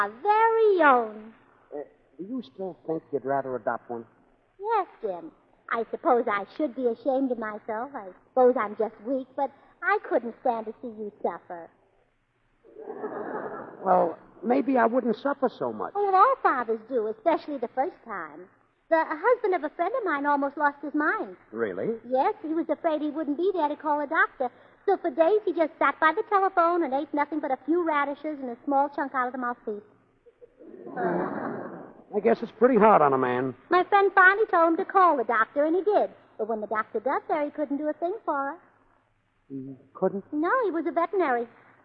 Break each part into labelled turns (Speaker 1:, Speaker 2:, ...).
Speaker 1: Our very own.
Speaker 2: Do you still think you'd rather adopt one?
Speaker 1: Yes, Jim. I suppose I should be ashamed of myself. I suppose I'm just weak, but I couldn't stand to see you suffer.
Speaker 2: Well, maybe I wouldn't suffer so much.
Speaker 1: Oh, well, all fathers do, especially the first time. The husband of a friend of mine almost lost his mind.
Speaker 2: Really?
Speaker 1: Yes, he was afraid he wouldn't be there to call a doctor. So for days he just sat by the telephone and ate nothing but a few radishes and a small chunk out of the mouthpiece.
Speaker 2: I guess it's pretty hard on a man.
Speaker 1: My friend finally told him to call the doctor, and he did. But when the doctor got there, he couldn't do a thing for her.
Speaker 2: He couldn't?
Speaker 1: No, he was a veterinary.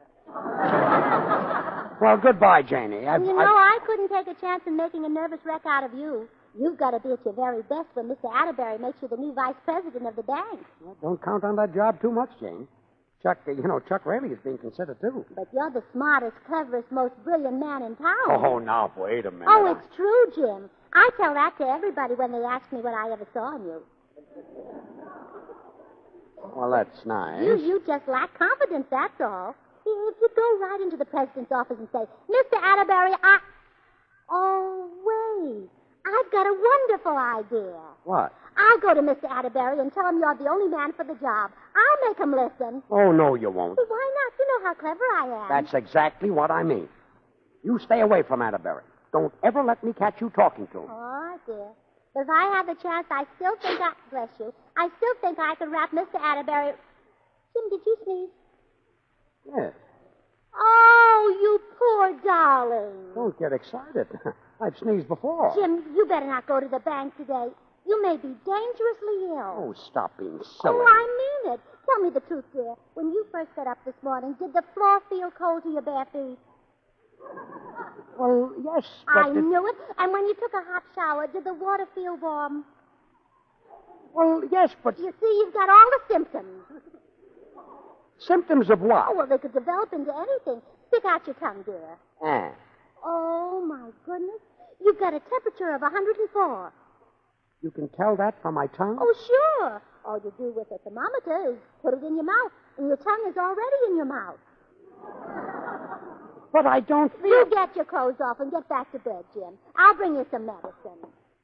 Speaker 2: Well, goodbye, Janie.
Speaker 1: I couldn't take a chance in making a nervous wreck out of you. You've got to be at your very best when Mr. Atterbury makes you the new vice president of the bank.
Speaker 2: Well, don't count on that job too much, Jane. Chuck Raley is being considered, too.
Speaker 1: But you're the smartest, cleverest, most brilliant man in town.
Speaker 2: Oh, now, wait a minute.
Speaker 1: Oh, it's true, Jim. I tell that to everybody when they ask me what I ever saw in you.
Speaker 2: Well, that's nice.
Speaker 1: You just lack confidence, that's all. If you go right into the president's office and say, Mr. Atterbury, Oh, wait. I've got a wonderful idea.
Speaker 2: What?
Speaker 1: I'll go to Mr. Atterbury and tell him you're the only man for the job. I'll make him listen.
Speaker 2: Oh, no, you won't.
Speaker 1: Well, why not? You know how clever I am.
Speaker 2: That's exactly what I mean. You stay away from Atterbury. Don't ever let me catch you talking to him.
Speaker 1: Oh, dear. But if I had the chance, I still think bless you, I still think I could wrap Mr. Atterbury. Jim, did you sneeze?
Speaker 2: Yes.
Speaker 1: Oh, you poor darling.
Speaker 2: Don't get excited. I've sneezed before.
Speaker 1: Jim, you better not go to the bank today. You may be dangerously ill.
Speaker 2: Oh, stop being silly.
Speaker 1: Oh, I mean it. Tell me the truth, dear. When you first got up this morning, did the floor feel cold to your bare feet?
Speaker 2: Well, yes, but...
Speaker 1: I knew it. And when you took a hot shower, did the water feel warm?
Speaker 2: Well, yes, but...
Speaker 1: You see, you've got all the symptoms.
Speaker 2: Symptoms of what?
Speaker 1: Oh, well, they could develop into anything. Stick out your tongue, dear.
Speaker 2: Ah.
Speaker 1: Oh, my goodness. You've got a temperature of 104.
Speaker 2: You can tell that from my tongue?
Speaker 1: Oh, sure. All you do with a thermometer is put it in your mouth, and your tongue is already in your mouth.
Speaker 2: But I don't feel...
Speaker 1: You get your clothes off and get back to bed, Jim. I'll bring you some medicine.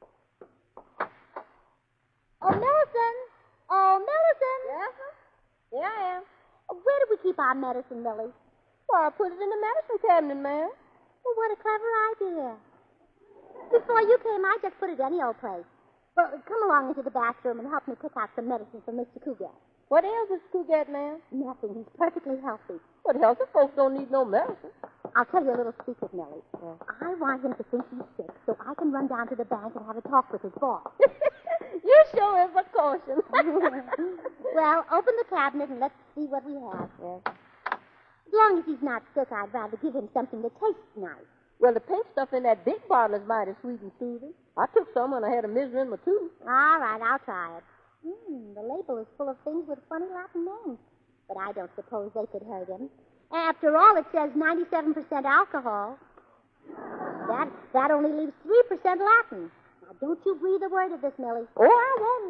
Speaker 1: Oh, Millicent. Oh, Millicent.
Speaker 3: Yes, sir? Here I am.
Speaker 1: Where do we keep our medicine, Millie?
Speaker 3: Well, I put it in the medicine cabinet, ma'am.
Speaker 1: Well, what a clever idea. Before you came, I just put it any old place. Well, come along into the bathroom and help me pick out some medicine for Mr. Cougat.
Speaker 3: What ails Mr. Cougat, ma'am?
Speaker 1: Nothing. He's perfectly healthy.
Speaker 3: But healthy folks don't need no medicine.
Speaker 1: I'll tell you a little secret, Millie. I want him to think he's sick so I can run down to the bank and have a talk with his boss.
Speaker 3: You sure is a caution.
Speaker 1: Well, open the cabinet and let's see what we have.
Speaker 3: Yes.
Speaker 1: As long as he's not sick, I'd rather give him something that tastes nice.
Speaker 3: Well, the pink stuff in that big bottle is mighty sweet and soothing. I took some when I had a misery in my tooth.
Speaker 1: All right, I'll try it. The label is full of things with funny Latin names. But I don't suppose they could hurt him. After all, it says 97% alcohol. That only leaves 3% Latin. Now, don't you breathe a word of this, Millie.
Speaker 3: Oh, I won't,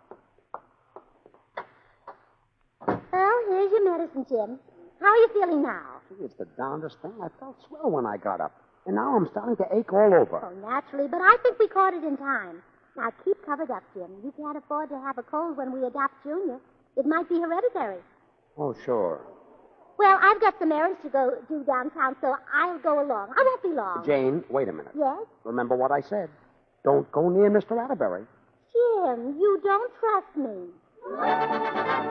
Speaker 3: ma'am.
Speaker 1: Well, here's your medicine, Jim. How are you feeling now?
Speaker 2: Gee, it's the darndest thing. I felt swell when I got up. And now I'm starting to ache all over.
Speaker 1: Oh, naturally, but I think we caught it in time. Now, keep covered up, Jim. You can't afford to have a cold when we adopt Junior. It might be hereditary.
Speaker 2: Oh, sure.
Speaker 1: Well, I've got some errands to go do downtown, so I'll go along. I won't be long.
Speaker 2: Jane, wait a minute.
Speaker 1: Yes?
Speaker 2: Remember what I said. Don't go near Mr. Atterbury.
Speaker 1: Jim, you don't trust me.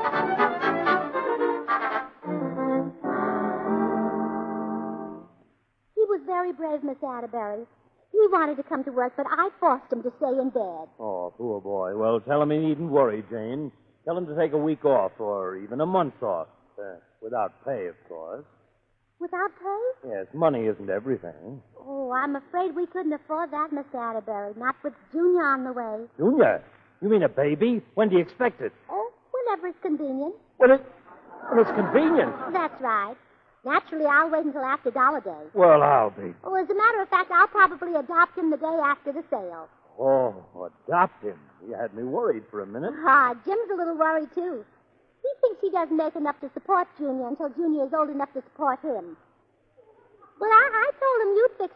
Speaker 1: He was very brave, Miss Atterbury. He wanted to come to work, but I forced him to stay in bed.
Speaker 4: Oh, poor boy. Well, tell him he needn't worry, Jane. Tell him to take a week off or even a month off. Without pay, of course.
Speaker 1: Without pay?
Speaker 4: Yes, money isn't everything.
Speaker 1: Oh, I'm afraid we couldn't afford that, Miss Atterbury. Not with Junior on the way.
Speaker 4: Junior? You mean a baby? When do you expect it?
Speaker 1: Oh, whenever it's convenient.
Speaker 4: Well, it's convenient.
Speaker 1: That's right. Naturally, I'll wait until after Dollar Day.
Speaker 4: Well, I'll be.
Speaker 1: Oh, as a matter of fact, I'll probably adopt him the day after the sale.
Speaker 4: Oh, adopt him. You had me worried for a minute.
Speaker 1: Jim's a little worried, too. He thinks he doesn't make enough to support Junior until Junior is old enough to support him. Well, I told him you'd fix